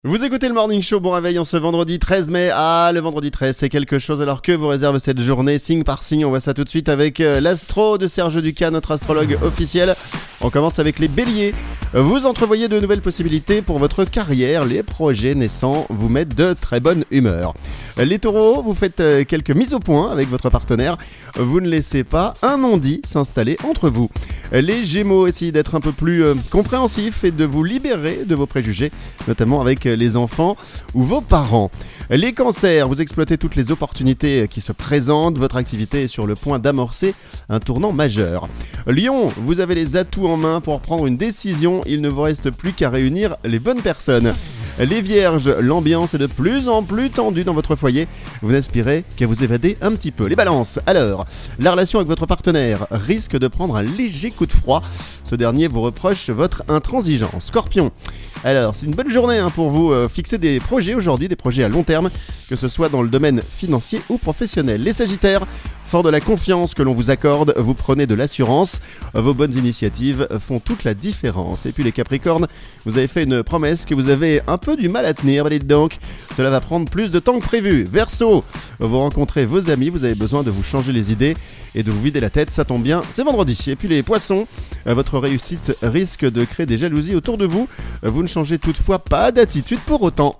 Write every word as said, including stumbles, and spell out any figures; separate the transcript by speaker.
Speaker 1: Vous écoutez le Morning Show, bon réveil en ce vendredi treize mai. Ah, le vendredi treize, c'est quelque chose. Alors que vous réserve cette journée, signe par signe? On voit ça tout de suite avec euh, l'astro de Serge Ducas, notre astrologue officiel. On commence avec les béliers. Vous entrevoyez de nouvelles possibilités pour votre carrière. Les projets naissants vous mettent de très bonne humeur. Les taureaux, vous faites euh, quelques mises au point avec votre partenaire. Vous ne laissez pas un non-dit s'installer entre vous. Les gémeaux, essayez d'être un peu plus euh, compréhensifs et de vous libérer de vos préjugés, notamment avec les enfants ou vos parents. Les cancers, vous exploitez toutes les opportunités qui se présentent, votre activité est sur le point d'amorcer un tournant majeur. Lion, vous avez les atouts en main pour prendre une décision, il ne vous reste plus qu'à réunir les bonnes personnes. Les vierges, l'ambiance est de plus en plus tendue dans votre foyer, vous n'aspirez qu'à vous évader un petit peu. Les balances, alors, la relation avec votre partenaire risque de prendre un léger coup de froid, ce dernier vous reproche votre intransigeance. Scorpion, alors c'est une bonne journée hein, pour vous euh, fixer des projets aujourd'hui, des projets à long terme, que ce soit dans le domaine financier ou professionnel. Les sagittaires, fort de la confiance que l'on vous accorde, vous prenez de l'assurance, vos bonnes initiatives font toute la différence. Et puis les capricornes, vous avez fait une promesse que vous avez un peu du mal à tenir, allez donc, cela va prendre plus de temps que prévu. Verseau, vous rencontrez vos amis, vous avez besoin de vous changer les idées et de vous vider la tête, ça tombe bien, c'est vendredi. Et puis les poissons, votre réussite risque de créer des jalousies autour de vous, vous ne changez toutefois pas d'attitude pour autant.